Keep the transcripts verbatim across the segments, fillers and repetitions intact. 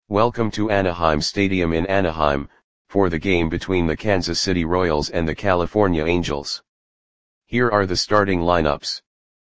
Welcome to Anaheim Stadium in Anaheim, for the game between the Kansas City Royals and the California Angels. Here are the starting lineups.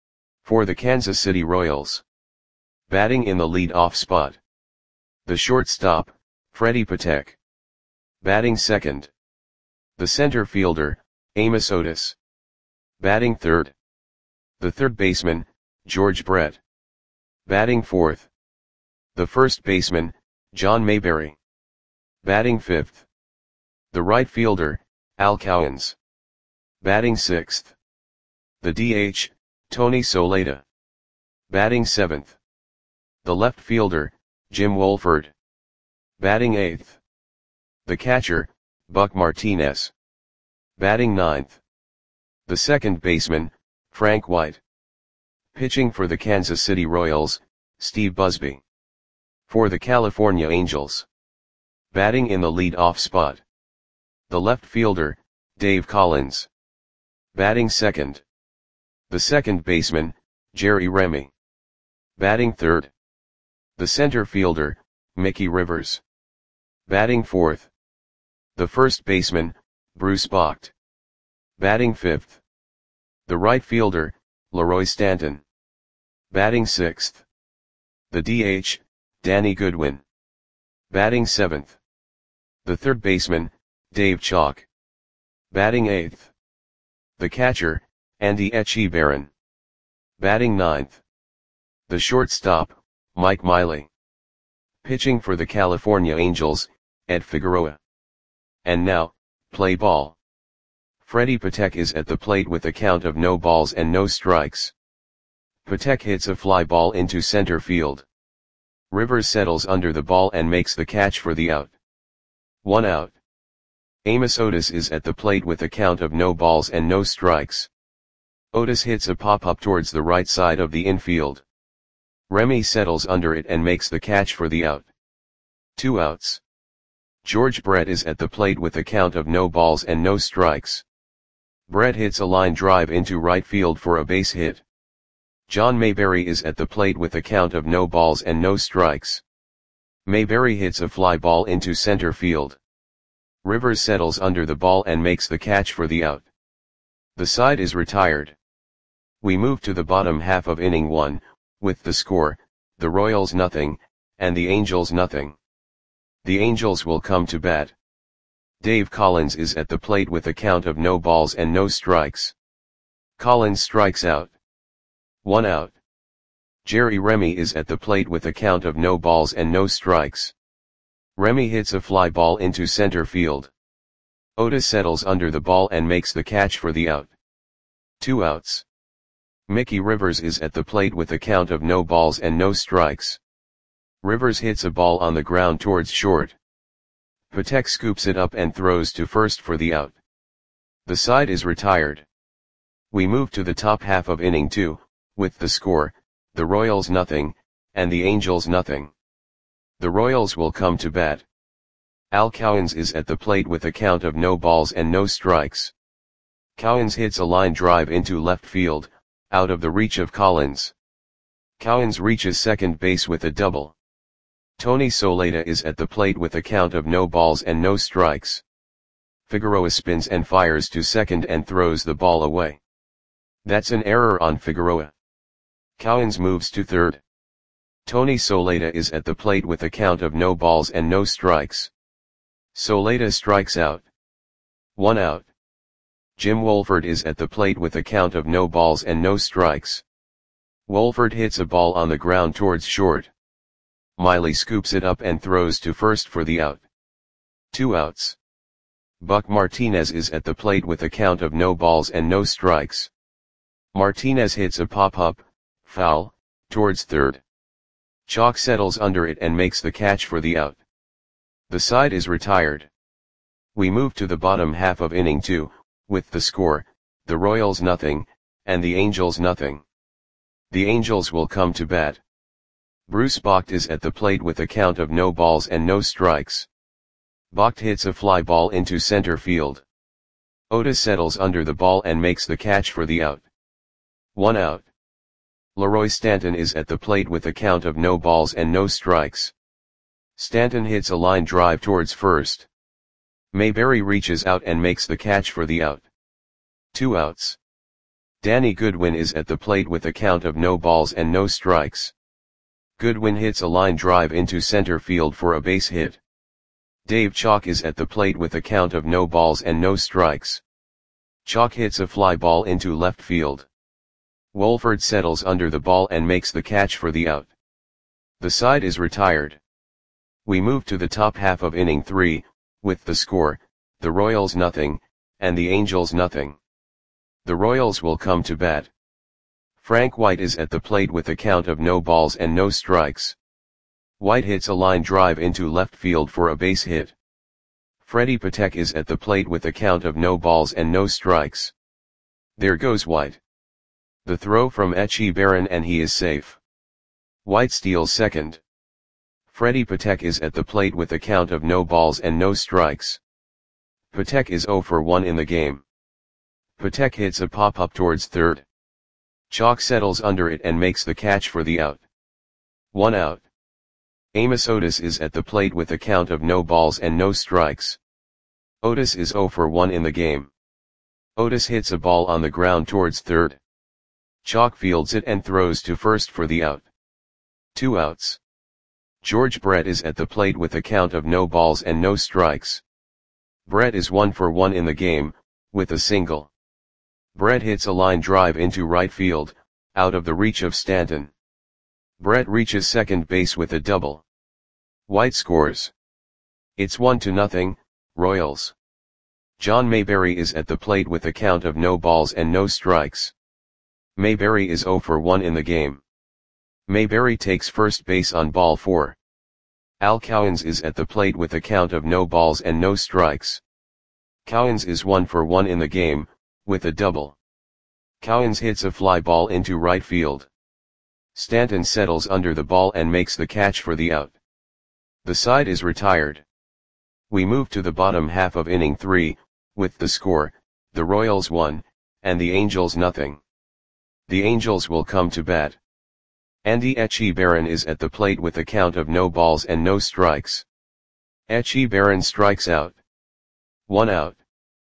For the Kansas City Royals. Batting in the lead-off spot. The shortstop, Freddie Patek. Batting second. The center fielder, Amos Otis. Batting third. The third baseman, George Brett. Batting fourth. The first baseman, John Mayberry. Batting fifth. The right fielder, Al Cowens. Batting sixth. The D H, Tony Soleta. Batting seventh. The left fielder, Jim Wolford. Batting eighth. The catcher, Buck Martinez. Batting ninth. The second baseman, Frank White. Pitching for the Kansas City Royals, Steve Busby. For the California Angels. Batting in the lead-off spot. The left fielder, Dave Collins. Batting second. The second baseman, Jerry Remy. Batting third. The center fielder, Mickey Rivers. Batting fourth. The first baseman, Bruce Bocht. Batting fifth. The right fielder, Leroy Stanton. Batting sixth. The D H, Danny Goodwin. Batting seventh. The third baseman, Dave Chalk. Batting eighth. The catcher, Andy Etchebarren. Batting ninth. The shortstop, Mike Miley. Pitching for the California Angels, Ed Figueroa. And now, play ball. Freddie Patek is at the plate with a count of no balls and no strikes. Patek hits a fly ball into center field. Rivers settles under the ball and makes the catch for the out. One out. Amos Otis is at the plate with a count of no balls and no strikes. Otis hits a pop-up towards the right side of the infield. Remy settles under it and makes the catch for the out. Two outs. George Brett is at the plate with a count of no balls and no strikes. Brett hits a line drive into right field for a base hit. John Mayberry is at the plate with a count of no balls and no strikes. Mayberry hits a fly ball into center field. Rivers settles under the ball and makes the catch for the out. The side is retired. We move to the bottom half of inning one, with the score, the Royals nothing, and the Angels nothing. The Angels will come to bat. Dave Collins is at the plate with a count of no balls and no strikes. Collins strikes out. One out. Jerry Remy is at the plate with a count of no balls and no strikes. Remy hits a fly ball into center field. Otis settles under the ball and makes the catch for the out. Two outs. Mickey Rivers is at the plate with a count of no balls and no strikes. Rivers hits a ball on the ground towards short. Patek scoops it up and throws to first for the out. The side is retired. We move to the top half of inning two, with the score, the Royals nothing, and the Angels nothing. The Royals will come to bat. Al Cowens is at the plate with a count of no balls and no strikes. Cowens hits a line drive into left field, out of the reach of Collins. Cowens reaches second base with a double. Tony Soleta is at the plate with a count of no balls and no strikes. Figueroa spins and fires to second and throws the ball away. That's an error on Figueroa. Cowens moves to third. Tony Soleta is at the plate with a count of no balls and no strikes. Soleta strikes out. One out. Jim Wolford is at the plate with a count of no balls and no strikes. Wolford hits a ball on the ground towards short. Miley scoops it up and throws to first for the out. Two outs. Buck Martinez is at the plate with a count of no balls and no strikes. Martinez hits a pop-up, foul, towards third. Chalk settles under it and makes the catch for the out. The side is retired. We move to the bottom half of inning two, with the score, the Royals nothing, and the Angels nothing. The Angels will come to bat. Bruce Bocht is at the plate with a count of no balls and no strikes. Bocht hits a fly ball into center field. Otis settles under the ball and makes the catch for the out. One out. Leroy Stanton is at the plate with a count of no balls and no strikes. Stanton hits a line drive towards first. Mayberry reaches out and makes the catch for the out. Two outs. Danny Goodwin is at the plate with a count of no balls and no strikes. Goodwin hits a line drive into center field for a base hit. Dave Chalk is at the plate with a count of no balls and no strikes. Chalk hits a fly ball into left field. Wolford settles under the ball and makes the catch for the out. The side is retired. We move to the top half of inning three, with the score, the Royals nothing, and the Angels nothing. The Royals will come to bat. Frank White is at the plate with a count of no balls and no strikes. White hits a line drive into left field for a base hit. Freddie Patek is at the plate with a count of no balls and no strikes. There goes White. The throw from Etchie Barron and he is safe. White steals second. Freddie Patek is at the plate with a count of no balls and no strikes. Patek is oh for one in the game. Patek hits a pop-up towards third. Chalk settles under it and makes the catch for the out. One out. Amos Otis is at the plate with a count of no balls and no strikes. Otis is oh for one in the game. Otis hits a ball on the ground towards third. Chalk fields it and throws to first for the out. Two outs. George Brett is at the plate with a count of no balls and no strikes. Brett is one for one in the game, with a single. Brett hits a line drive into right field, out of the reach of Stanton. Brett reaches second base with a double. White scores. It's one to nothing, Royals. John Mayberry is at the plate with a count of no balls and no strikes. Mayberry is oh for one in the game. Mayberry takes first base on ball four. Al Cowens is at the plate with a count of no balls and no strikes. Cowens is one for one in the game, with a double. Cowens hits a fly ball into right field. Stanton settles under the ball and makes the catch for the out. The side is retired. We move to the bottom half of inning three, with the score, the Royals one, and the Angels nothing. The Angels will come to bat. Andy Etchie Barron is at the plate with a count of no balls and no strikes. Etchie Barron strikes out. One out.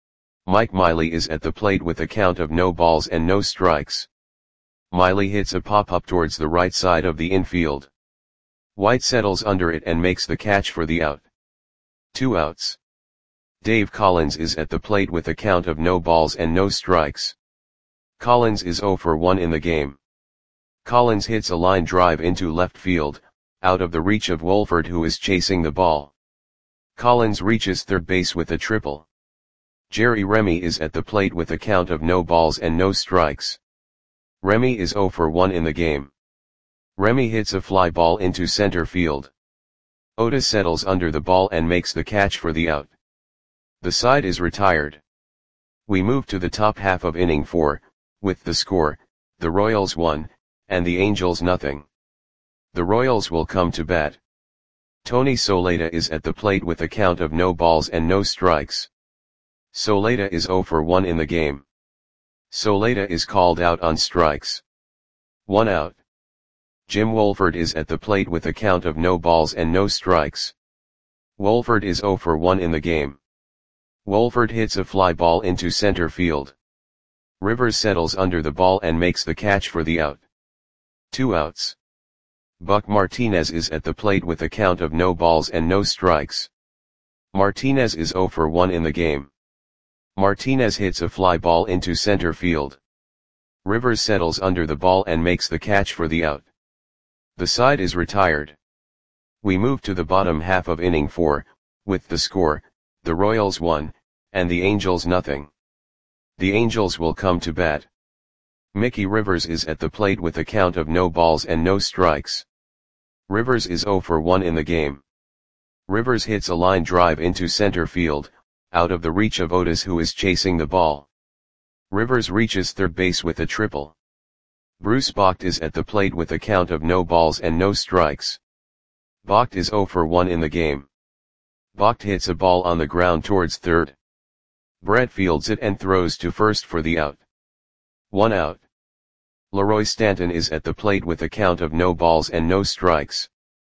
Mike Miley is at the plate with a count of no balls and no strikes. Miley hits a pop-up towards the right side of the infield. White settles under it and makes the catch for the out. Two outs. Dave Collins is at the plate with a count of no balls and no strikes. Collins is oh for one in the game. Collins hits a line drive into left field, out of the reach of Wolford who is chasing the ball. Collins reaches third base with a triple. Jerry Remy is at the plate with a count of no balls and no strikes. Remy is oh for one in the game. Remy hits a fly ball into center field. Otis settles under the ball and makes the catch for the out. The side is retired. We move to the top half of inning four, with the score, the Royals one, and the Angels nothing. The Royals will come to bat. Tony Soleta is at the plate with a count of no balls and no strikes. Soleta is oh for one in the game. Soleta is called out on strikes. One out. Jim Wolford is at the plate with a count of no balls and no strikes. Wolford is oh for one in the game. Wolford hits a fly ball into center field. Rivers settles under the ball and makes the catch for the out. Two outs. Buck Martinez is at the plate with a count of no balls and no strikes. Martinez is oh for one in the game. Martinez hits a fly ball into center field. Rivers settles under the ball and makes the catch for the out. The side is retired. We move to the bottom half of inning four, with the score, the Royals one, and the Angels nothing. The Angels will come to bat. Mickey Rivers is at the plate with a count of no balls and no strikes. Rivers is oh for one in the game. Rivers hits a line drive into center field, out of the reach of Otis who is chasing the ball. Rivers reaches third base with a triple. Bruce Bocht is at the plate with a count of no balls and no strikes. Bocht is oh for one in the game. Bocht hits a ball on the ground towards third. Brett fields it and throws to first for the out. One out. Leroy Stanton is at the plate with a count of no balls and no strikes.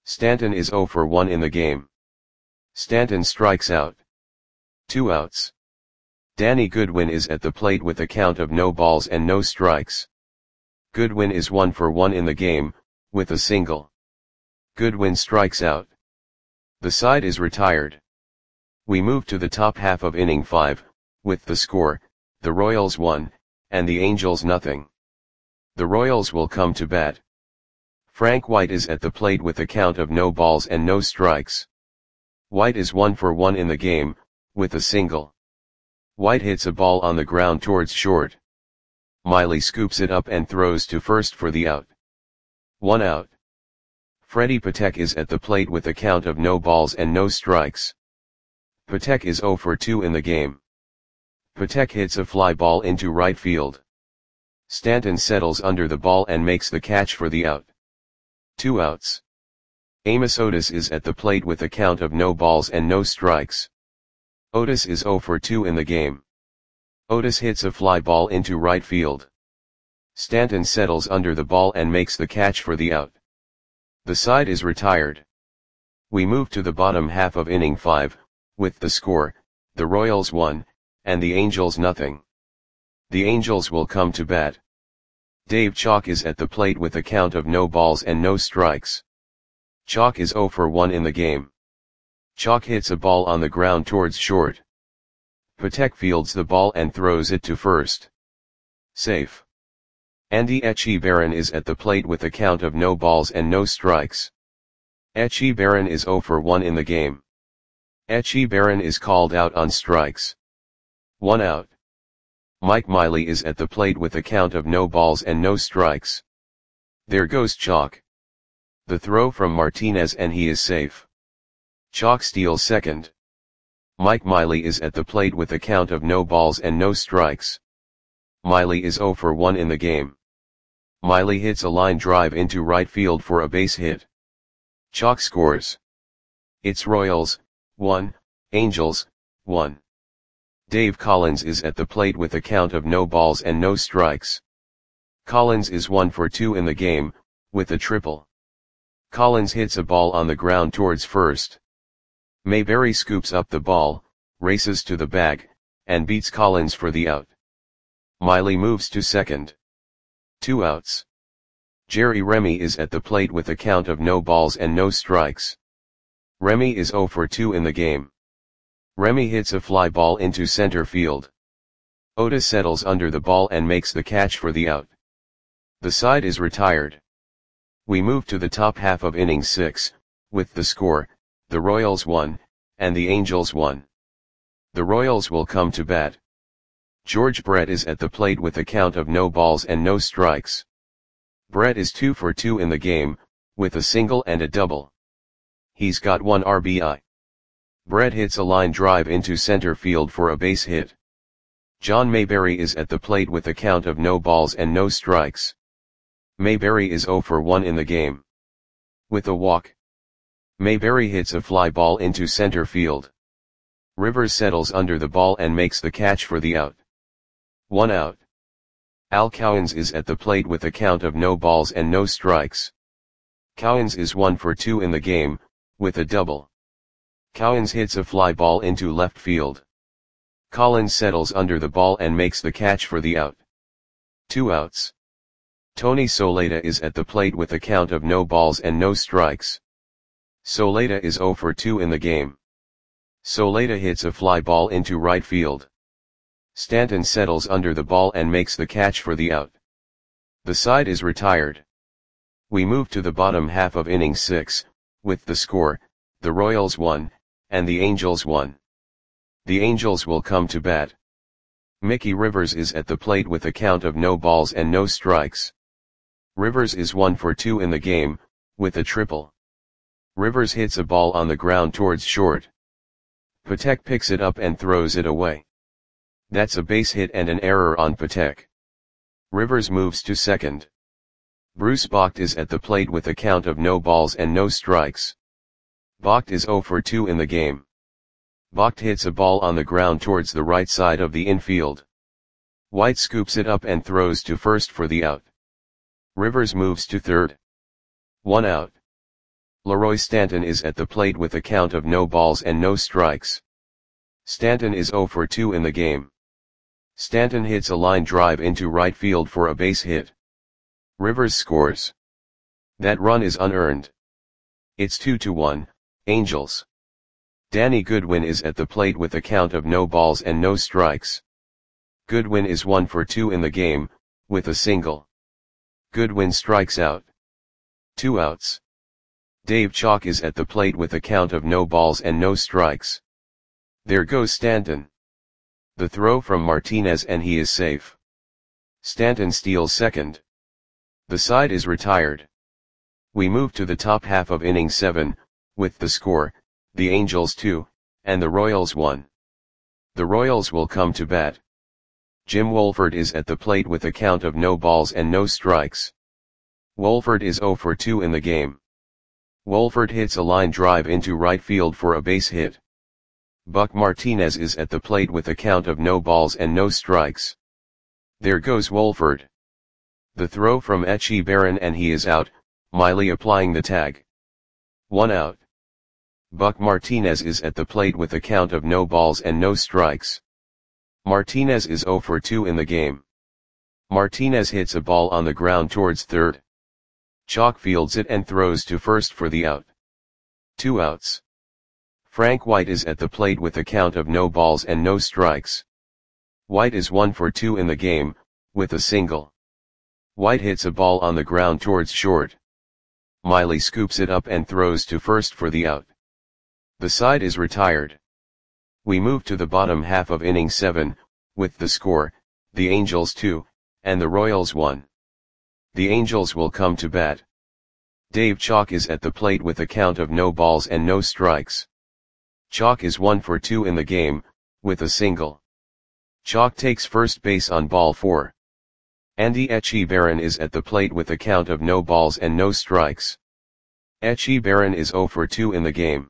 Stanton is zero for one in the game. Stanton strikes out. Two outs. Danny Goodwin is at the plate with a count of no balls and no strikes. Goodwin is one for one in the game, with a single. Goodwin strikes out. The side is retired. We move to the top half of inning five, with the score, the Royals one, and the Angels nothing. The Royals will come to bat. Frank White is at the plate with a count of no balls and no strikes. White is one for one in the game, with a single. White hits a ball on the ground towards short. Miley scoops it up and throws to first for the out. One out. Freddie Patek is at the plate with a count of no balls and no strikes. Patek is zero for two in the game. Patek hits a fly ball into right field. Stanton settles under the ball and makes the catch for the out. Two outs. Amos Otis is at the plate with a count of no balls and no strikes. Otis is zero for two in the game. Otis hits a fly ball into right field. Stanton settles under the ball and makes the catch for the out. The side is retired. We move to the bottom half of inning five, with the score, the Royals one, and the Angels nothing. The Angels will come to bat. Dave Chalk is at the plate with a count of no balls and no strikes. Chalk is zero for one in the game. Chalk hits a ball on the ground towards short. Patek fields the ball and throws it to first. Safe. Andy Etchebarren is at the plate with a count of no balls and no strikes. Etchebarren is zero for one in the game. Etchebarren is called out on strikes. One out. Mike Miley is at the plate with a count of no balls and no strikes. There goes Chalk. The throw from Martinez and he is safe. Chalk steals second. Mike Miley is at the plate with a count of no balls and no strikes. Miley is zero for one in the game. Miley hits a line drive into right field for a base hit. Chalk scores. It's Royals, one, Angels, one. Dave Collins is at the plate with a count of no balls and no strikes. Collins is one for two in the game, with a triple. Collins hits a ball on the ground towards first. Mayberry scoops up the ball, races to the bag, and beats Collins for the out. Miley moves to second. Two outs. Jerry Remy is at the plate with a count of no balls and no strikes. Remy is zero for two in the game. Remy hits a fly ball into center field. Otis settles under the ball and makes the catch for the out. The side is retired. We move to the top half of inning six, with the score, the Royals one, and the Angels one. The Royals will come to bat. George Brett is at the plate with a count of no balls and no strikes. Brett is two for two in the game, with a single and a double. He's got one R B I. Brett hits a line drive into center field for a base hit. John Mayberry is at the plate with a count of no balls and no strikes. Mayberry is zero for one in the game. With a walk. Mayberry hits a fly ball into center field. Rivers settles under the ball and makes the catch for the out. One out. Al Cowens is at the plate with a count of no balls and no strikes. Cowens is one for two in the game, with a double. Cowens hits a fly ball into left field. Collins settles under the ball and makes the catch for the out. Two outs. Tony Soleta is at the plate with a count of no balls and no strikes. Soleta is zero for two in the game. Soleta hits a fly ball into right field. Stanton settles under the ball and makes the catch for the out. The side is retired. We move to the bottom half of inning six, with the score, the Royals one, and the Angels one. The Angels will come to bat. Mickey Rivers is at the plate with a count of no balls and no strikes. Rivers is one for two in the game, with a triple. Rivers hits a ball on the ground towards short. Patek picks it up and throws it away. That's a base hit and an error on Patek. Rivers moves to second. Bruce Bocht is at the plate with a count of no balls and no strikes. Bocht is zero for two in the game. Bocht hits a ball on the ground towards the right side of the infield. White scoops it up and throws to first for the out. Rivers moves to third. One out. Leroy Stanton is at the plate with a count of no balls and no strikes. Stanton is zero for two in the game. Stanton hits a line drive into right field for a base hit. Rivers scores. That run is unearned. It's two to one, Angels. Danny Goodwin is at the plate with a count of no balls and no strikes. Goodwin is one for two in the game, with a single. Goodwin strikes out. Two outs. Dave Chalk is at the plate with a count of no balls and no strikes. There goes Stanton. The throw from Martinez and he is safe. Stanton steals second. The side is retired. We move to the top half of inning seven, with the score, the Angels two, and the Royals one. The Royals will come to bat. Jim Wolford is at the plate with a count of no balls and no strikes. Wolford is zero for two in the game. Wolford hits a line drive into right field for a base hit. Buck Martinez is at the plate with a count of no balls and no strikes. There goes Wolford. The throw from Echeverren and he is out, Miley applying the tag. One out. Buck Martinez is at the plate with a count of no balls and no strikes. Martinez is zero for two in the game. Martinez hits a ball on the ground towards third. Chalk fields it and throws to first for the out. Two outs. Frank White is at the plate with a count of no balls and no strikes. White is one for two in the game, with a single. White hits a ball on the ground towards short. Miley scoops it up and throws to first for the out. The side is retired. We move to the bottom half of inning seven, with the score, the Angels two, and the Royals one. The Angels will come to bat. Dave Chalk is at the plate with a count of no balls and no strikes. Chalk is one for two in the game, with a single. Chalk takes first base on ball four. Andy Echeverren is at the plate with a count of no balls and no strikes. Echeverren is zero for two in the game.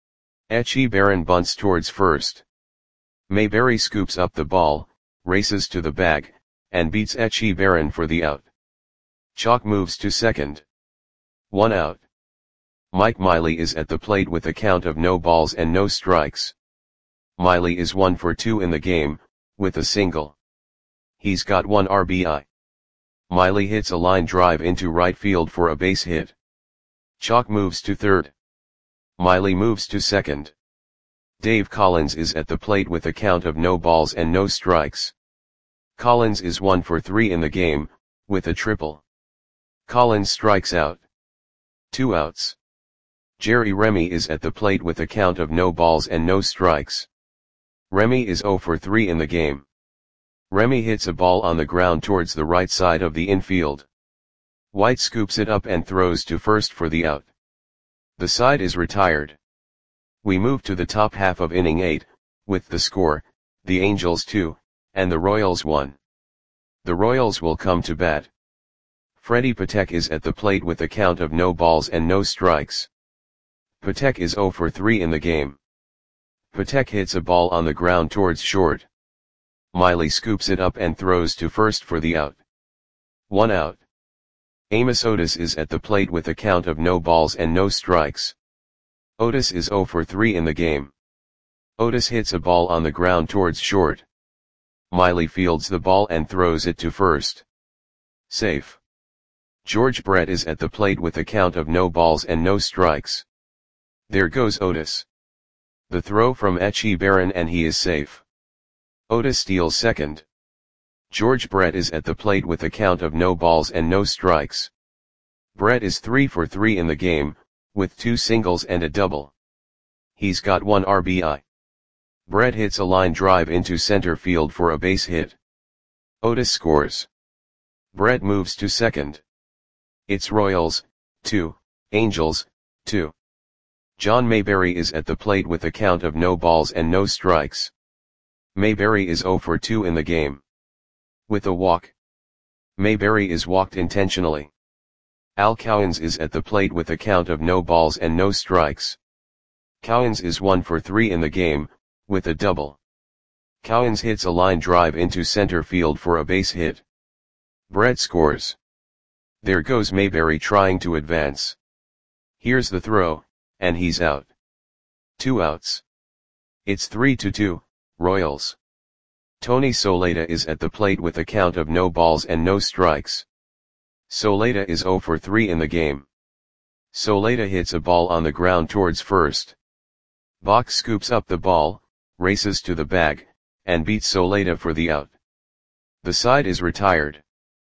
Echeverren bunts towards first. Mayberry scoops up the ball, races to the bag, and beats Echeverren for the out. Chalk moves to second. One out. Mike Miley is at the plate with a count of no balls and no strikes. Miley is one for two in the game, with a single. He's got one R B I. Miley hits a line drive into right field for a base hit. Chalk moves to third. Miley moves to second. Dave Collins is at the plate with a count of no balls and no strikes. Collins is one for three in the game, with a triple. Collins strikes out. Two outs. Jerry Remy is at the plate with a count of no balls and no strikes. Remy is zero for three in the game. Remy hits a ball on the ground towards the right side of the infield. White scoops it up and throws to first for the out. The side is retired. We move to the top half of inning eight, with the score, the Angels two, and the Royals one. The Royals will come to bat. Freddie Patek is at the plate with a count of no balls and no strikes. Patek is zero for three in the game. Patek hits a ball on the ground towards short. Miley scoops it up and throws to first for the out. One out. Amos Otis is at the plate with a count of no balls and no strikes. Otis is zero for three in the game. Otis hits a ball on the ground towards short. Miley fields the ball and throws it to first. Safe. George Brett is at the plate with a count of no balls and no strikes. There goes Otis. The throw from Echeverren and he is safe. Otis steals second. George Brett is at the plate with a count of no balls and no strikes. Brett is three for three in the game, with two singles and a double. He's got one R B I. Brett hits a line drive into center field for a base hit. Otis scores. Brett moves to second. It's Royals, two, Angels, two. John Mayberry is at the plate with a count of no balls and no strikes. Mayberry is zero for two in the game. With a walk. Mayberry is walked intentionally. Al Cowens is at the plate with a count of no balls and no strikes. Cowens is one for three in the game, with a double. Cowens hits a line drive into center field for a base hit. Brett scores. There goes Mayberry trying to advance. Here's the throw, and he's out. Two outs. It's three to two, Royals. Tony Soleta is at the plate with a count of no balls and no strikes. Soleta is oh for three in the game. Soleta hits a ball on the ground towards first. Bach scoops up the ball, races to the bag, and beats Soleta for the out. The side is retired.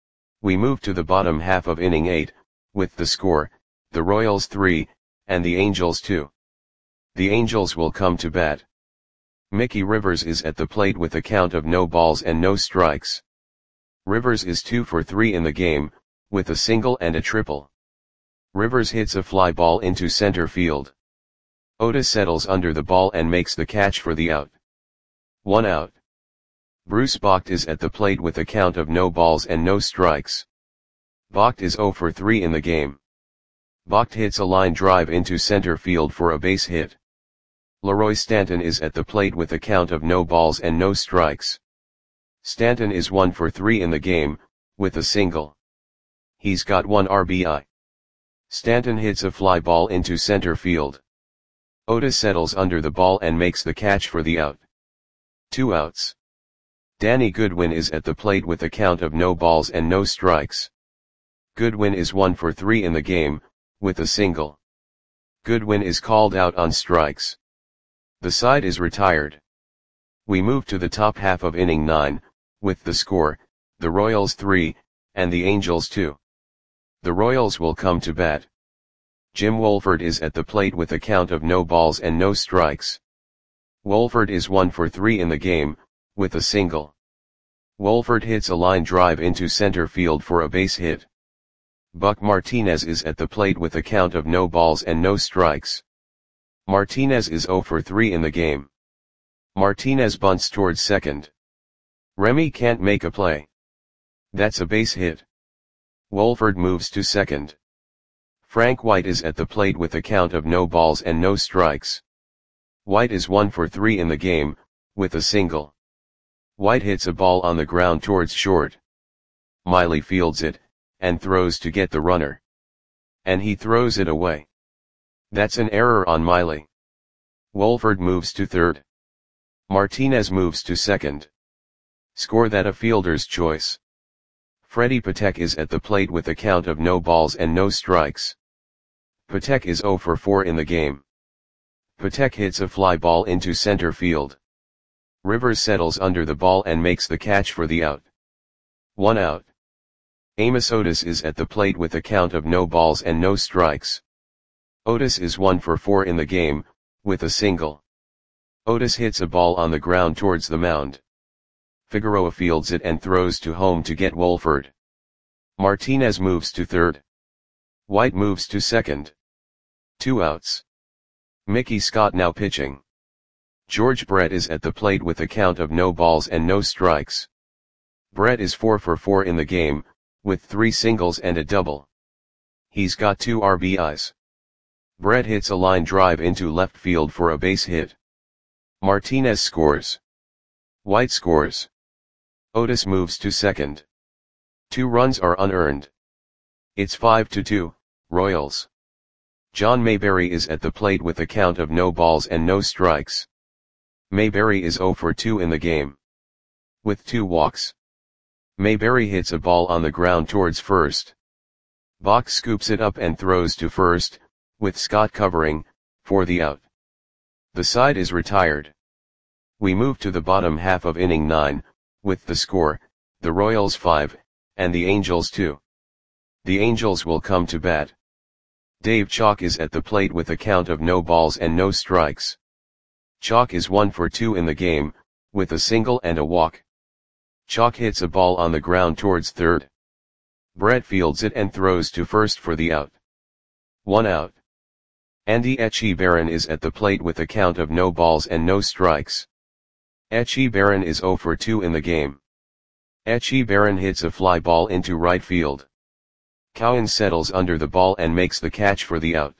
We move to the bottom half of inning eight, with the score, the Royals three, and the Angels two. The Angels will come to bat. Mickey Rivers is at the plate with a count of no balls and no strikes. Rivers is two for three in the game, with a single and a triple. Rivers hits a fly ball into center field. Otis settles under the ball and makes the catch for the out. One out. Bruce Bocht is at the plate with a count of no balls and no strikes. Bocht is oh for three in the game. Bocht hits a line drive into center field for a base hit. Leroy Stanton is at the plate with a count of no balls and no strikes. Stanton is one for three in the game, with a single. He's got one R B I. Stanton hits a fly ball into center field. Otis settles under the ball and makes the catch for the out. Two outs. Danny Goodwin is at the plate with a count of no balls and no strikes. Goodwin is one for three in the game, with a single. Goodwin is called out on strikes. The side is retired. We move to the top half of inning nine, with the score, the Royals three, and the Angels two. The Royals will come to bat. Jim Wolford is at the plate with a count of no balls and no strikes. Wolford is one for three in the game, with a single. Wolford hits a line drive into center field for a base hit. Buck Martinez is at the plate with a count of no balls and no strikes. Martinez is oh for three in the game. Martinez bunts towards second. Remy can't make a play. That's a base hit. Wolford moves to second. Frank White is at the plate with a count of no balls and no strikes. White is one for three in the game, with a single. White hits a ball on the ground towards short. Miley fields it, and throws to get the runner. And he throws it away. That's an error on Miley. Wolford moves to third. Martinez moves to second. Score that a fielder's choice. Freddie Patek is at the plate with a count of no balls and no strikes. Patek is oh for four in the game. Patek hits a fly ball into center field. Rivers settles under the ball and makes the catch for the out. One out. Amos Otis is at the plate with a count of no balls and no strikes. Otis is one for four in the game, with a single. Otis hits a ball on the ground towards the mound. Figueroa fields it and throws to home to get Wolford. Martinez moves to third. White moves to second. Two outs. Mickey Scott now pitching. George Brett is at the plate with a count of no balls and no strikes. Brett is four for four in the game, with three singles and a double. He's got two R B Is. Brett hits a line drive into left field for a base hit. Martinez scores. White scores. Otis moves to second. Two runs are unearned. It's five to two, Royals. John Mayberry is at the plate with a count of no balls and no strikes. Mayberry is oh for two in the game. With two walks. Mayberry hits a ball on the ground towards first. Bach scoops it up and throws to first, with Scott covering, for the out. The side is retired. We move to the bottom half of inning nine, with the score, the Royals five, and the Angels two. The Angels will come to bat. Dave Chalk is at the plate with a count of no balls and no strikes. Chalk is one for two in the game, with a single and a walk. Chalk hits a ball on the ground towards third. Brett fields it and throws to first for the out. One out. Andy Etchebarren is at the plate with a count of no balls and no strikes. Etchebarren is oh for two in the game. Etchebarren hits a fly ball into right field. Cowan settles under the ball and makes the catch for the out.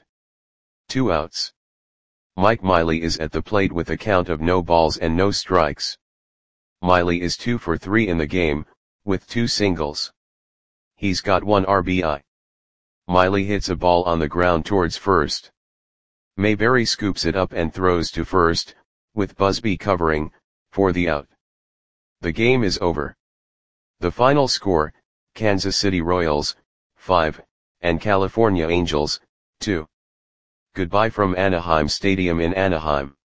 Two outs. Mike Miley is at the plate with a count of no balls and no strikes. Miley is two for three in the game, with two singles. He's got one R B I. Miley hits a ball on the ground towards first. Mayberry scoops it up and throws to first, with Busby covering, for the out. The game is over. The final score, Kansas City Royals, five, and California Angels, two. Goodbye from Anaheim Stadium in Anaheim.